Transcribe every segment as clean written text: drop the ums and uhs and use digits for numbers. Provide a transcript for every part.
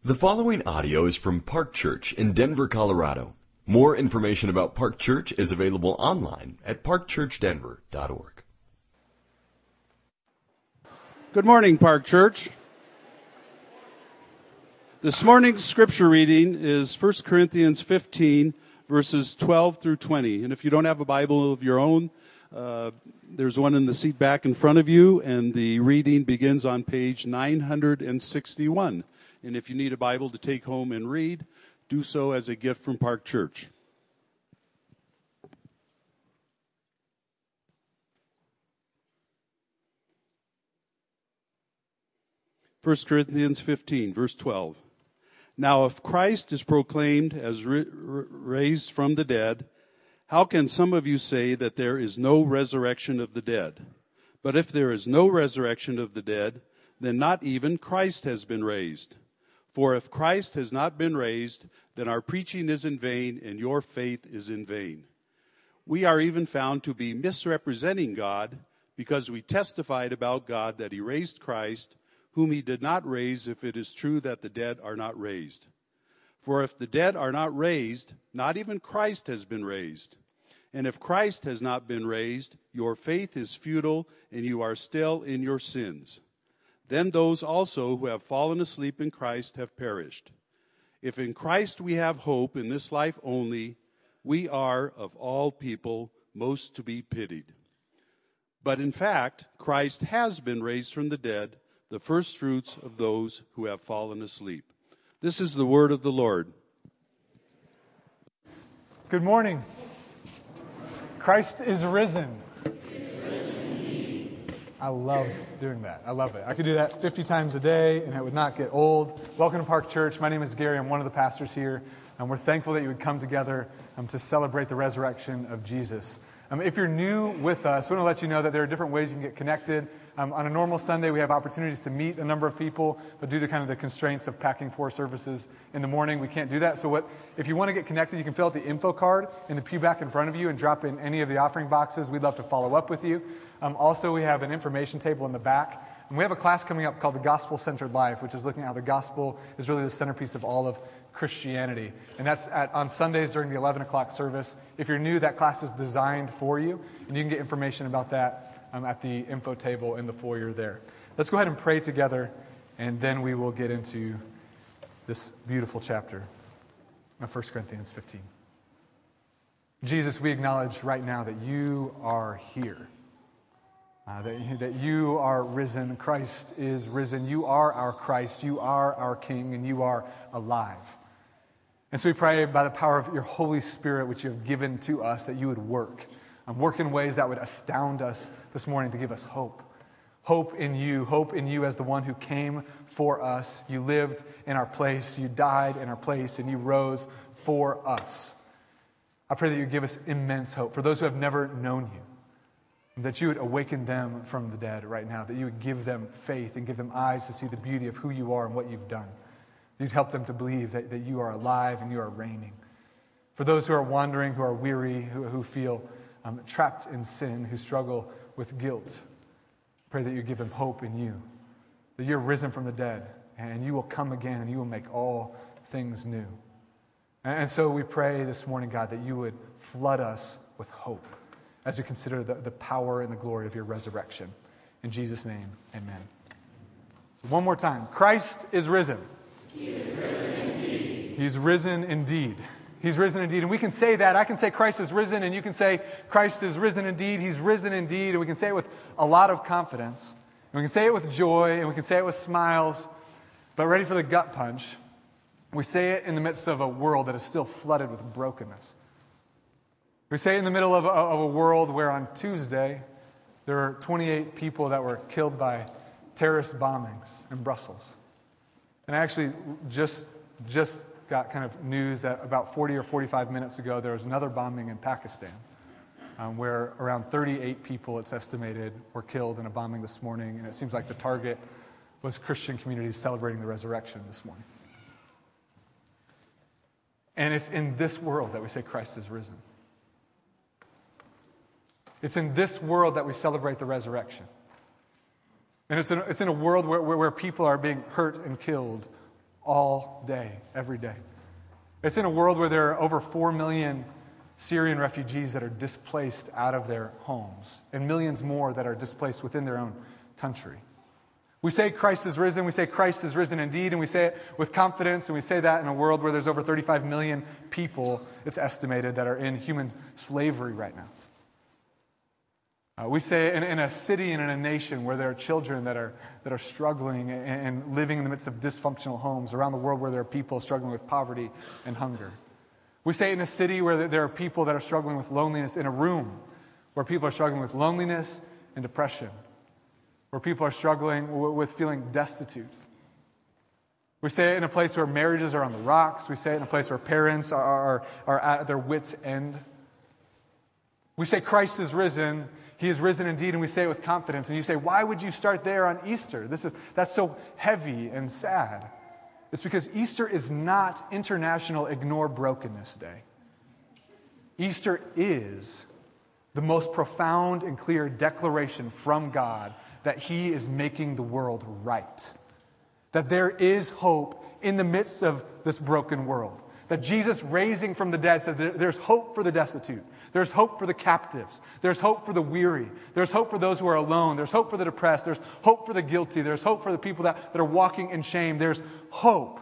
The following audio is from Park Church in Denver, Colorado. More information about Park Church is available online at parkchurchdenver.org. Good morning, Park Church. This morning's scripture reading is 1 Corinthians 15, verses 12 through 20. And if you don't have a Bible of your own, there's one in the seat back in front of you, and the reading begins on page 961. And if you need a Bible to take home and read, do so as a gift from Park Church. First Corinthians 15, verse 12. Now, if Christ is proclaimed as raised from the dead, how can some of you say that there is no resurrection of the dead? But if there is no resurrection of the dead, then not even Christ has been raised. For if Christ has not been raised, then our preaching is in vain and your faith is in vain. We are even found to be misrepresenting God because we testified about God that he raised Christ, whom he did not raise, if it is true that the dead are not raised. For if the dead are not raised, not even Christ has been raised. And if Christ has not been raised, your faith is futile and you are still in your sins. Then those also who have fallen asleep in Christ have perished. If in Christ we have hope in this life only, we are, of all people, most to be pitied. But in fact, Christ has been raised from the dead, the firstfruits of those who have fallen asleep. This is the word of the Lord. Good morning. Christ is risen. I love doing that. I love it. I could do that 50 times a day and it would not get old. Welcome to Park Church. My name is Gary. I'm one of the pastors here. And we're thankful that you would come together to celebrate the resurrection of Jesus. If you're new with us, we want to let you know that there are different ways you can get connected. On a normal Sunday, we have opportunities to meet a number of people, but due to kind of the constraints of packing 4 services in the morning, we can't do that. So if you want to get connected, you can fill out the info card in the pew back in front of you and drop in any of the offering boxes. We'd love to follow up with you. Also, we have an information table in the back. And we have a class coming up called The Gospel-Centered Life, which is looking at how the gospel is really the centerpiece of all of Christianity. And that's on Sundays during the 11 o'clock service. If you're new, that class is designed for you, and you can get information about that at the info table in the foyer there. Let's go ahead and pray together, and then we will get into this beautiful chapter of 1 Corinthians 15. Jesus, we acknowledge right now that you are here. That you are risen. Christ is risen. You are our Christ. You are our King, and you are alive. And so we pray by the power of your Holy Spirit, which you have given to us, that you would work in ways that would astound us this morning to give us hope. Hope in you as the one who came for us. You lived in our place. You died in our place, and you rose for us. I pray that you give us immense hope for those who have never known you. That you would awaken them from the dead right now. That you would give them faith and give them eyes to see the beauty of who you are and what you've done. You'd help them to believe that you are alive and you are reigning. For those who are wandering, who are weary, who feel trapped in sin, who struggle with guilt, pray that you give them hope in you. That you're risen from the dead and you will come again and you will make all things new. And so we pray this morning, God, that you would flood us with hope as we consider the power and the glory of your resurrection. In Jesus' name, amen. So one more time. Christ is risen. He is risen indeed. He's risen indeed. He's risen indeed. And we can say that. I can say Christ is risen, and you can say Christ is risen indeed. He's risen indeed. And we can say it with a lot of confidence. And we can say it with joy, and we can say it with smiles. But ready for the gut punch, we say it in the midst of a world that is still flooded with brokenness. We say it in the middle of a world where on Tuesday, there were 28 people that were killed by terrorist bombings in Brussels. And I actually just got kind of news that about 40 or 45 minutes ago, there was another bombing in Pakistan, where around 38 people, it's estimated, were killed in a bombing this morning. And it seems like the target was Christian communities celebrating the resurrection this morning. And it's in this world that we say Christ is risen. It's in this world that we celebrate the resurrection. And it's in a world where people are being hurt and killed all day, every day. It's in a world where there are over 4 million Syrian refugees that are displaced out of their homes, and millions more that are displaced within their own country. We say Christ is risen, we say Christ is risen indeed, and we say it with confidence, and we say that in a world where there's over 35 million people, it's estimated, that are in human slavery right now. We say it in a city and in a nation where there are children that are struggling and living in the midst of dysfunctional homes, around the world where there are people struggling with poverty and hunger. We say it in a city where there are people that are struggling with loneliness, in a room where people are struggling with loneliness and depression, where people are struggling with feeling destitute. We say it in a place where marriages are on the rocks. We say it in a place where parents are at their wits' end. We say Christ is risen. He is risen indeed, and we say it with confidence. And you say, why would you start there on Easter? That's so heavy and sad. It's because Easter is not International Ignore Brokenness Day. Easter is the most profound and clear declaration from God that He is making the world right. That there is hope in the midst of this broken world. That Jesus raising from the dead said there's hope for the destitute. There's hope for the captives. There's hope for the weary. There's hope for those who are alone. There's hope for the depressed. There's hope for the guilty. There's hope for the people that are walking in shame. There's hope.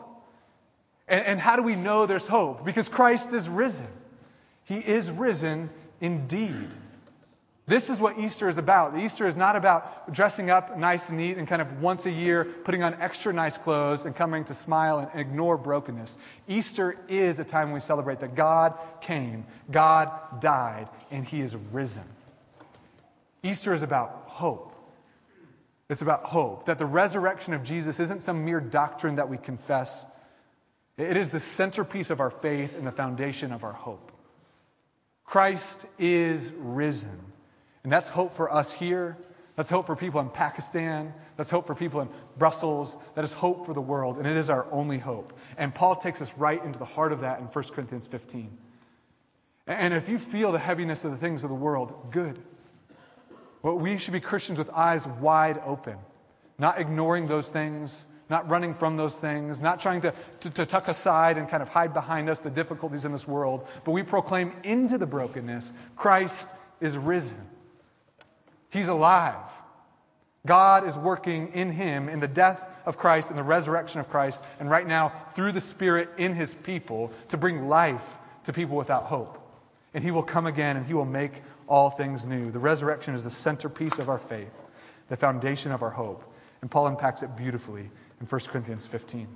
And how do we know there's hope? Because Christ is risen. He is risen indeed. This is what Easter is about. Easter is not about dressing up nice and neat and kind of once a year putting on extra nice clothes and coming to smile and ignore brokenness. Easter is a time when we celebrate that God came, God died, and He is risen. Easter is about hope. It's about hope. That the resurrection of Jesus isn't some mere doctrine that we confess. It is the centerpiece of our faith and the foundation of our hope. Christ is risen. And that's hope for us here. That's hope for people in Pakistan. That's hope for people in Brussels. That is hope for the world. And it is our only hope. And Paul takes us right into the heart of that in 1 Corinthians 15. And if you feel the heaviness of the things of the world, good. Well, we should be Christians with eyes wide open. Not ignoring those things. Not running from those things. Not trying to tuck aside and kind of hide behind us the difficulties in this world. But we proclaim into the brokenness, Christ is risen. He's alive. God is working in Him, in the death of Christ and the resurrection of Christ, and right now through the Spirit in His people to bring life to people without hope. And He will come again and He will make all things new. The resurrection is the centerpiece of our faith, the foundation of our hope. And Paul unpacks it beautifully in 1 Corinthians 15.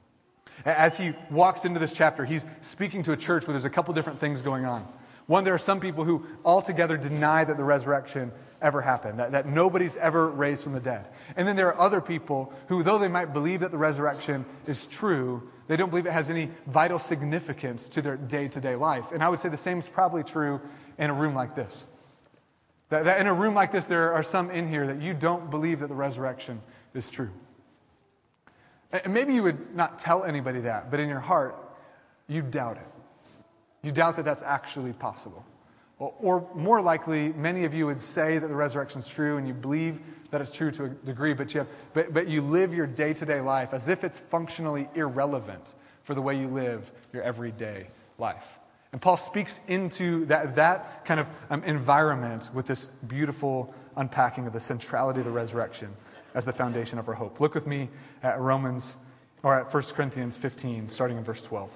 As he walks into this chapter, he's speaking to a church where there's a couple different things going on. One, there are some people who altogether deny that the resurrection ever happened, that nobody's ever raised from the dead. And then there are other people who, though they might believe that the resurrection is true, they don't believe it has any vital significance to their day-to-day life. And I would say the same is probably true in a room like this. That in a room like this, there are some in here that you don't believe that the resurrection is true. And maybe you would not tell anybody that, but in your heart, you doubt it. You doubt that that's actually possible. Or more likely, many of you would say that the resurrection is true and you believe that it's true to a degree, but you live your day-to-day life as if it's functionally irrelevant for the way you live your everyday life. And Paul speaks into that kind of environment with this beautiful unpacking of the centrality of the resurrection as the foundation of our hope. Look with me at at 1 Corinthians 15, starting in verse 12.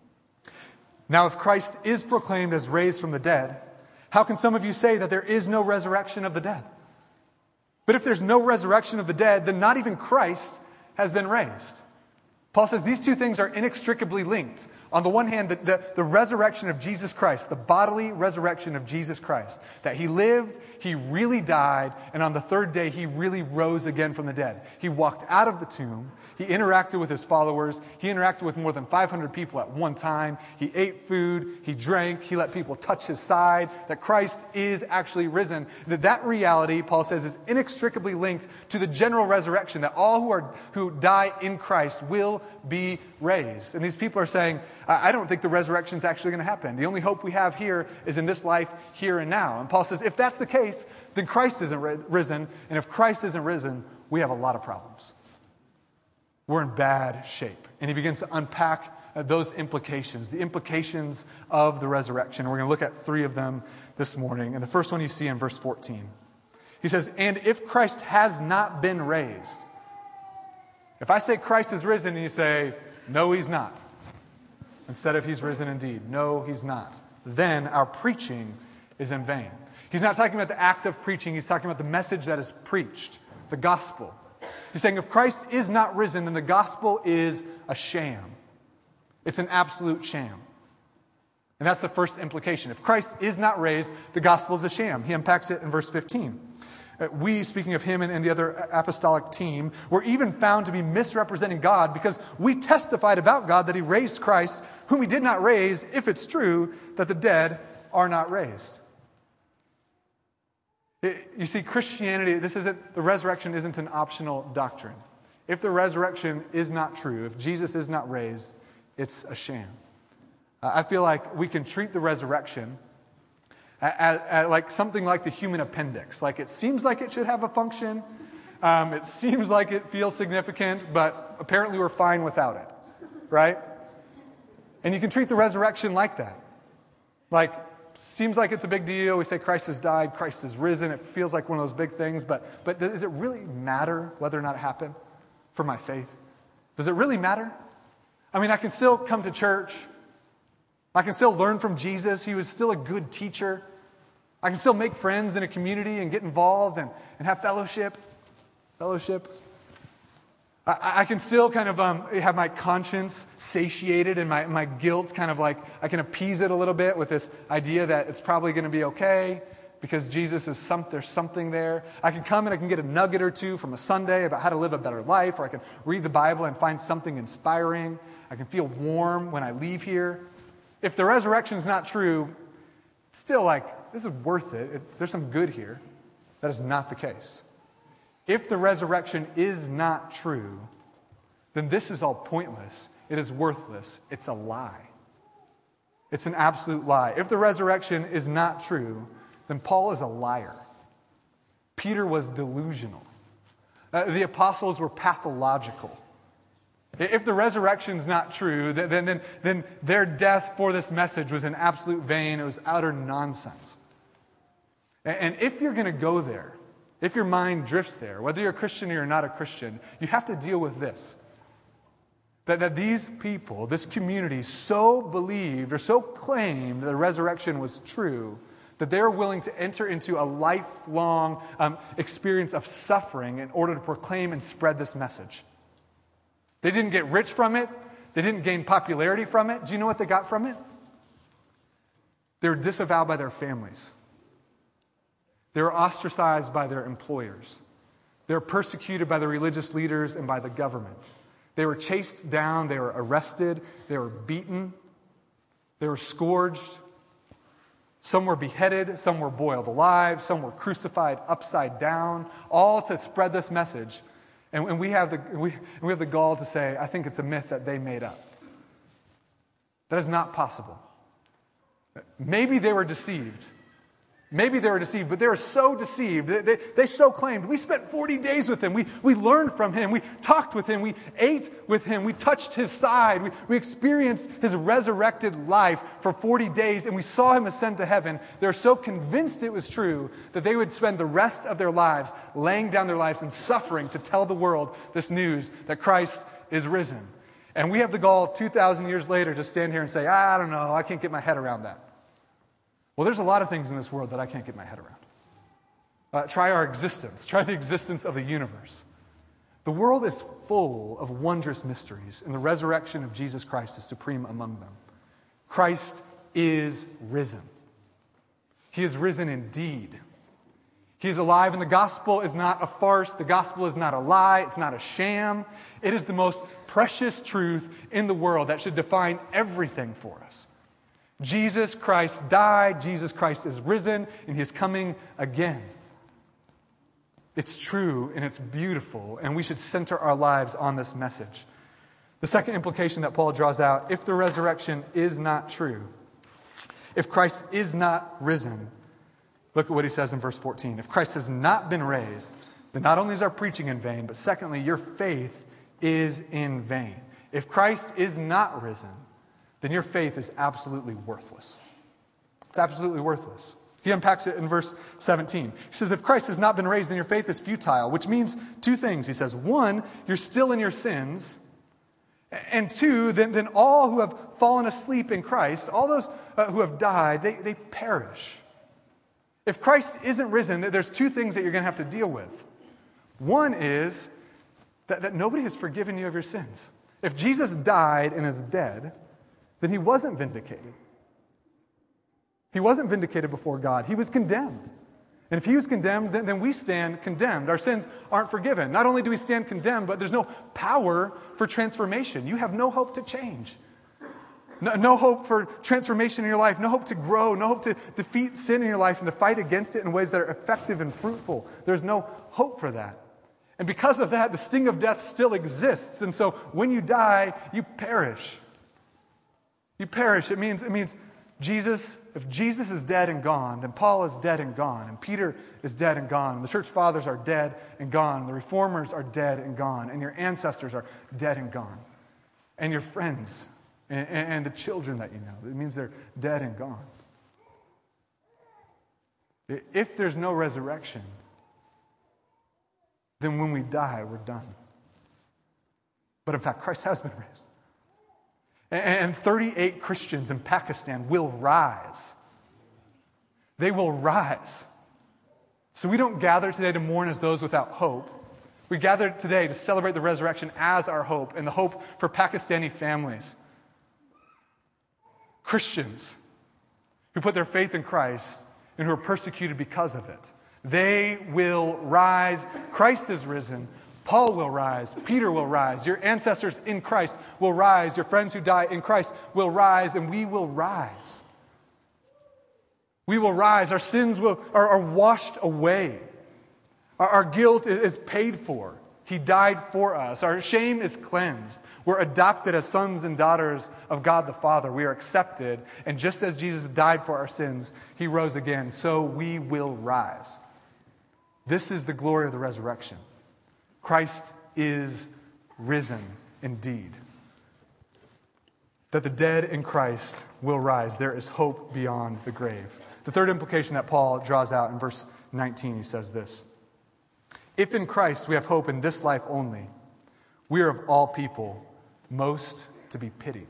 Now, if Christ is proclaimed as raised from the dead, how can some of you say that there is no resurrection of the dead? But if there's no resurrection of the dead, then not even Christ has been raised. Paul says these two things are inextricably linked. On the one hand, the resurrection of Jesus Christ, the bodily resurrection of Jesus Christ, that He lived, He really died, and on the third day He really rose again from the dead. He walked out of the tomb. He interacted with His followers. He interacted with more than 500 people at one time. He ate food. He drank. He let people touch His side. That Christ is actually risen. That reality, Paul says, is inextricably linked to the general resurrection, that all who die in Christ will be raised. And these people are saying, I don't think the resurrection is actually going to happen. The only hope we have here is in this life, here and now. And Paul says, if that's the case, then Christ isn't risen. And if Christ isn't risen, we have a lot of problems. we're in bad shape. And he begins to unpack those implications, the implications of the resurrection. We're going to look at 3 of them this morning. And the first one you see in verse 14. He says, and if Christ has not been raised. If I say Christ is risen and you say, no, he's not. Instead of he's risen indeed. No, he's not. Then our preaching is in vain. He's not talking about the act of preaching. He's talking about the message that is preached, the gospel. He's saying if Christ is not risen, then the gospel is a sham. It's an absolute sham. And that's the first implication. If Christ is not raised, the gospel is a sham. He unpacks it in verse 15. We, speaking of him and the other apostolic team, were even found to be misrepresenting God because we testified about God that he raised Christ, whom he did not raise, if it's true that the dead are not raised. You see, Christianity, the resurrection isn't an optional doctrine. If the resurrection is not true, if Jesus is not raised, it's a sham. I feel like we can treat the resurrection like something like the human appendix. Like it seems like it should have a function. It seems like it feels significant, but apparently we're fine without it. Right? And you can treat the resurrection like that. Like, seems like it's a big deal. We say Christ has died, Christ has risen. It feels like one of those big things. But does it really matter whether or not it happened for my faith? Does it really matter? I mean, I can still come to church. I can still learn from Jesus. He was still a good teacher. I can still make friends in a community and get involved and have fellowship. I can still kind of have my conscience satiated and my guilt kind of like, I can appease it a little bit with this idea that it's probably going to be okay because Jesus is there's something there. I can come and I can get a nugget or two from a Sunday about how to live a better life, or I can read the Bible and find something inspiring. I can feel warm when I leave here. If the resurrection is not true, it's still like, this is worth it. There's some good here. That is not the case. If the resurrection is not true, then this is all pointless. It is worthless. It's a lie. It's an absolute lie. If the resurrection is not true, then Paul is a liar. Peter was delusional. The apostles were pathological. If the resurrection is not true, then their death for this message was an absolute vain. It was utter nonsense. And if you're going to go there, if your mind drifts there, whether you're a Christian or you're not a Christian, you have to deal with this. That these people, this community, so believed or so claimed the resurrection was true that they're willing to enter into a lifelong experience of suffering in order to proclaim and spread this message. They didn't get rich from it. They didn't gain popularity from it. Do you know what they got from it? They were disavowed by their families. They were ostracized by their employers. They were persecuted by the religious leaders and by the government. They were chased down. They were arrested. They were beaten. They were scourged. Some were beheaded. Some were boiled alive. Some were crucified upside down, all to spread this message. And we have the gall to say, I think it's a myth that they made up. That is not possible. Maybe they were deceived. But they were so deceived. They so claimed. We spent 40 days with him. We learned from him. We talked with him. We ate with him. We touched his side. We experienced his resurrected life for 40 days, and we saw him ascend to heaven. They're so convinced it was true that they would spend the rest of their lives laying down their lives and suffering to tell the world this news that Christ is risen. And we have the gall 2,000 years later to stand here and say, I don't know, I can't get my head around that. Well, there's a lot of things in this world that I can't get my head around. Try our existence. Try the existence of the universe. The world is full of wondrous mysteries, and the resurrection of Jesus Christ is supreme among them. Christ is risen. He is risen indeed. He is alive, and the gospel is not a farce. The gospel is not a lie. It's not a sham. It is the most precious truth in the world that should define everything for us. Jesus Christ died, Jesus Christ is risen, and he is coming again. It's true and it's beautiful, and we should center our lives on this message. The second implication that Paul draws out, if the resurrection is not true, if Christ is not risen, look at what he says in verse 14. If Christ has not been raised, then not only is our preaching in vain, but secondly, your faith is in vain. If Christ is not risen, then your faith is absolutely worthless. It's absolutely worthless. He unpacks it in verse 17. He says, if Christ has not been raised, then your faith is futile, which means two things. He says, one, you're still in your sins. And two, then all who have fallen asleep in Christ, all those who have died, they perish. If Christ isn't risen, there's two things that you're going to have to deal with. One is that nobody has forgiven you of your sins. If Jesus died and is dead, then he wasn't vindicated. He wasn't vindicated before God. He was condemned. And if he was condemned, then we stand condemned. Our sins aren't forgiven. Not only do we stand condemned, but there's no power for transformation. You have no hope to change. No hope for transformation in your life. No hope to grow. No hope to defeat sin in your life and to fight against it in ways that are effective and fruitful. There's no hope for that. And because of that, the sting of death still exists. And so when you die, you perish. You perish. It means Jesus, if Jesus is dead and gone, then Paul is dead and gone, and Peter is dead and gone, and the church fathers are dead and gone, and the reformers are dead and gone, and your ancestors are dead and gone, and your friends and the children that you know. It means they're dead and gone. If there's no resurrection, then when we die, we're done. But in fact, Christ has been raised. And 38 Christians in Pakistan will rise. They will rise. So we don't gather today to mourn as those without hope. We gather today to celebrate the resurrection as our hope and the hope for Pakistani families. Christians who put their faith in Christ and who are persecuted because of it. They will rise. Christ is risen. Paul will rise. Peter will rise. Your ancestors in Christ will rise. Your friends who die in Christ will rise, and we will rise. We will rise. Our sins are washed away. Our guilt is paid for. He died for us. Our shame is cleansed. We're adopted as sons and daughters of God the Father. We are accepted. And just as Jesus died for our sins, he rose again. So we will rise. This is the glory of the resurrection. Christ is risen indeed. That the dead in Christ will rise. There is hope beyond the grave. The third implication that Paul draws out in verse 19, he says this. If in Christ we have hope in this life only, we are of all people most to be pitied.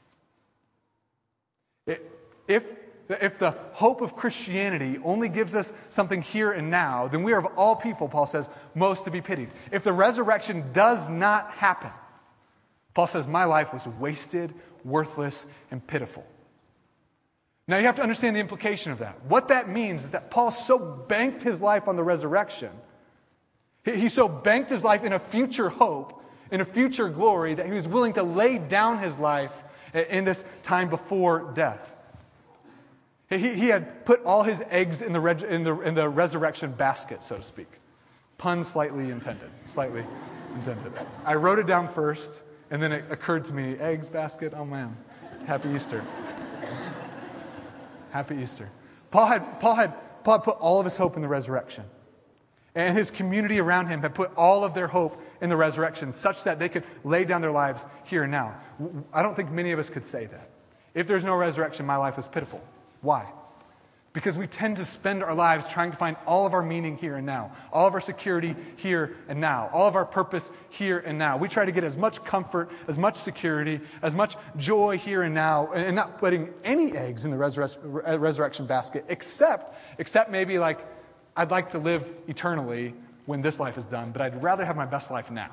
If the hope of Christianity only gives us something here and now, then we are of all people, Paul says, most to be pitied. If the resurrection does not happen, Paul says, my life was wasted, worthless, and pitiful. Now you have to understand the implication of that. What that means is that Paul so banked his life on the resurrection. He so banked his life in a future hope, in a future glory, that he was willing to lay down his life in this time before death. He had put all his eggs in the resurrection basket, so to speak. Pun slightly intended. Slightly intended. I wrote it down first, and then it occurred to me, eggs basket, oh man. Happy Easter. Happy Easter. Paul had put all of his hope in the resurrection. And his community around him had put all of their hope in the resurrection, such that they could lay down their lives here and now. I don't think many of us could say that. If there's no resurrection, my life was pitiful. Why? Because we tend to spend our lives trying to find all of our meaning here and now, all of our security here and now, all of our purpose here and now. We try to get as much comfort, as much security, as much joy here and now, and not putting any eggs in the resurrection basket, except maybe like, I'd like to live eternally when this life is done, but I'd rather have my best life now.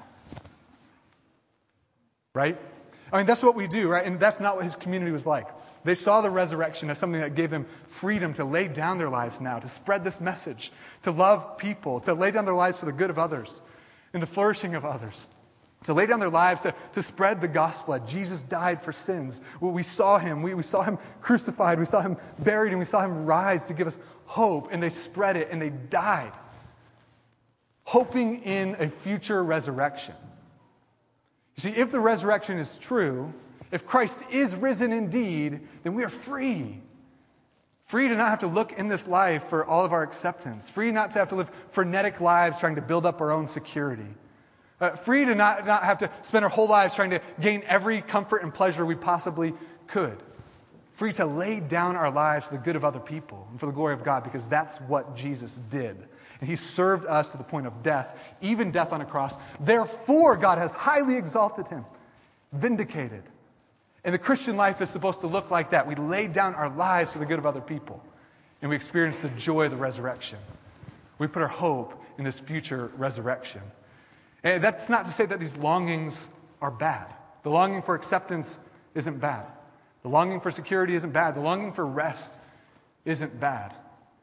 Right? I mean, that's what we do, right? And that's not what his community was like. They saw the resurrection as something that gave them freedom to lay down their lives now, to spread this message, to love people, to lay down their lives for the good of others and the flourishing of others, to lay down their lives to spread the gospel that Jesus died for sins. We saw him. We saw him crucified. We saw him buried, and we saw him rise to give us hope, and they spread it, and they died, hoping in a future resurrection. You see, if the resurrection is true, if Christ is risen indeed, then we are free. Free to not have to look in this life for all of our acceptance. Free not to have to live frenetic lives trying to build up our own security. Free to not have to spend our whole lives trying to gain every comfort and pleasure we possibly could. Free to lay down our lives for the good of other people and for the glory of God, because that's what Jesus did. And he served us to the point of death, even death on a cross. Therefore, God has highly exalted him, vindicated. And the Christian life is supposed to look like that. We lay down our lives for the good of other people, and we experience the joy of the resurrection. We put our hope in this future resurrection. And that's not to say that these longings are bad. The longing for acceptance isn't bad. The longing for security isn't bad. The longing for rest isn't bad.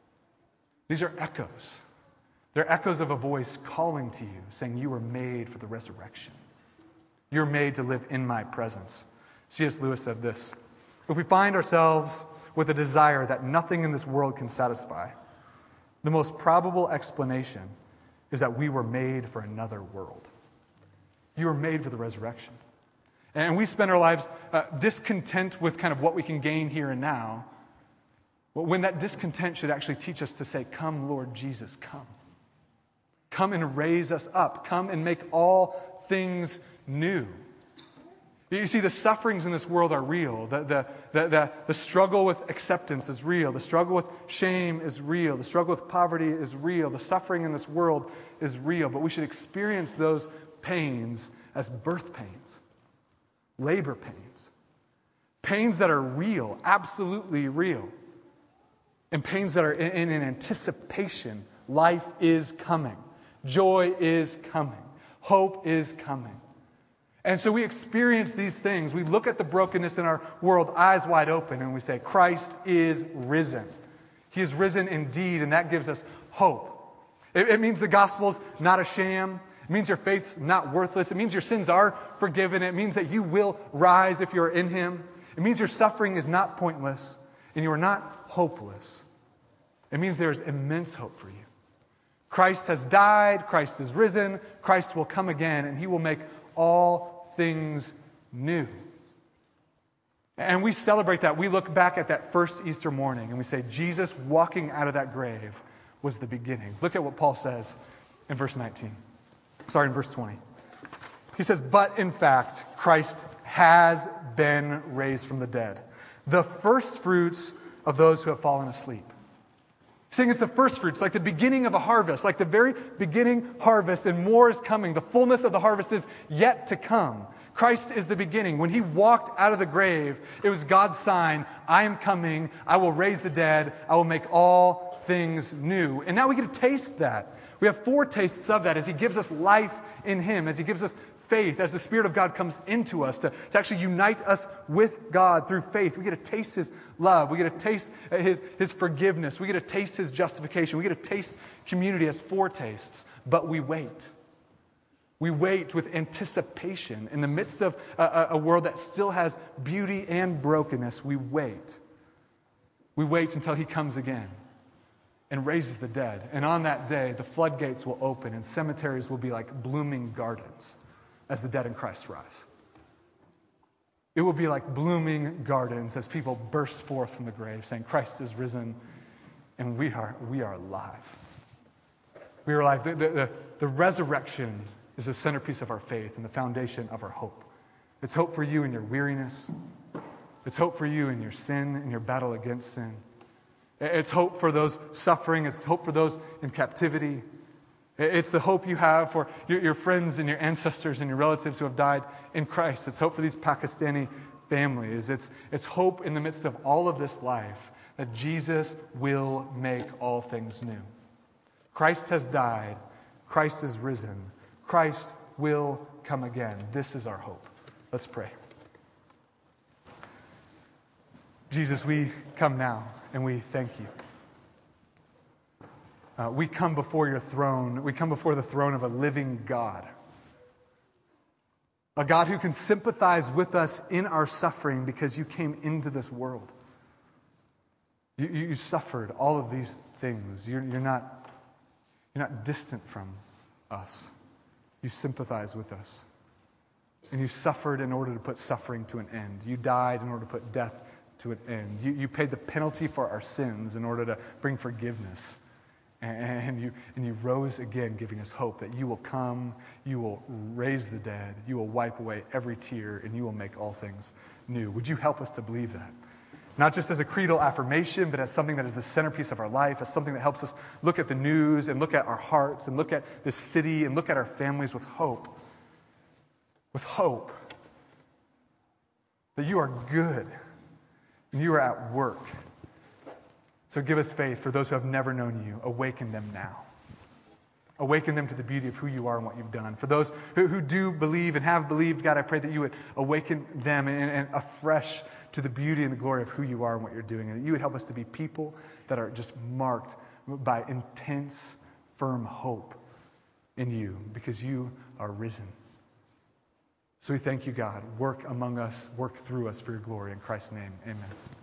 These are echoes. They're echoes of a voice calling to you, saying you were made for the resurrection. You're made to live in my presence. C.S. Lewis said this: if we find ourselves with a desire that nothing in this world can satisfy, the most probable explanation is that we were made for another world. You were made for the resurrection. And we spend our lives discontent with kind of what we can gain here and now, when that discontent should actually teach us to say, come, Lord Jesus, come. Come and raise us up. Come and make all things new. You see, the sufferings in this world are real. The struggle with acceptance is real. The struggle with shame is real. The struggle with poverty is real. The suffering in this world is real. But we should experience those pains as birth pains, labor pains, pains that are real, absolutely real, and pains that are in an anticipation. Life is coming. Joy is coming. Hope is coming. And so we experience these things. We look at the brokenness in our world, eyes wide open, and we say, Christ is risen. He is risen indeed, and that gives us hope. It means the gospel's not a sham. It means your faith's not worthless. It means your sins are forgiven. It means that you will rise if you're in him. It means your suffering is not pointless, and you are not hopeless. It means there is immense hope for you. Christ has died. Christ is risen. Christ will come again, and he will make all things new. And we celebrate that. We look back at that first Easter morning and we say, Jesus walking out of that grave was the beginning. Look at what Paul says in verse 20. He says, but in fact, Christ has been raised from the dead, the first fruits of those who have fallen asleep. Saying it's the first fruits, like the beginning of a harvest, like the very beginning harvest, and more is coming. The fullness of the harvest is yet to come. Christ is the beginning. When he walked out of the grave, it was God's sign, I am coming, I will raise the dead, I will make all things new. And now we get to taste that. We have 4 tastes of that as he gives us life in him, as he gives us faith, as the Spirit of God comes into us to actually unite us with God through faith. We get to taste his love. We get to taste his forgiveness. We get to taste his justification. We get to taste community as foretastes. But we wait. We wait with anticipation. In the midst of a world that still has beauty and brokenness, we wait. We wait until he comes again and raises the dead. And on that day, the floodgates will open and cemeteries will be like blooming gardens as the dead in Christ rise. It will be like blooming gardens as people burst forth from the grave saying, Christ is risen and we are alive. We are alive. The resurrection is the centerpiece of our faith and the foundation of our hope. It's hope for you in your weariness. It's hope for you in your sin, in your battle against sin. It's hope for those suffering. It's hope for those in captivity. It's the hope you have for your friends and your ancestors and your relatives who have died in Christ. It's hope for these Pakistani families. It's hope in the midst of all of this life that Jesus will make all things new. Christ has died. Christ is risen. Christ will come again. This is our hope. Let's pray. Jesus, we come now and we thank you. We come before your throne. We come before the throne of a living God. A God who can sympathize with us in our suffering because you came into this world. You suffered all of these things. You're not distant from us. You sympathize with us. And you suffered in order to put suffering to an end. You died in order to put death to an end. You paid the penalty for our sins in order to bring forgiveness And you rose again, giving us hope that you will come, you will raise the dead, you will wipe away every tear, and you will make all things new. Would you help us to believe that? Not just as a creedal affirmation, but as something that is the centerpiece of our life, as something that helps us look at the news and look at our hearts and look at this city and look at our families with hope. With hope that you are good and you are at work. So give us faith for those who have never known you. Awaken them now. Awaken them to the beauty of who you are and what you've done. For those who do believe and have believed, God, I pray that you would awaken them and afresh to the beauty and the glory of who you are and what you're doing. And that you would help us to be people that are just marked by intense, firm hope in you because you are risen. So we thank you, God. Work among us, work through us for your glory. In Christ's name, amen.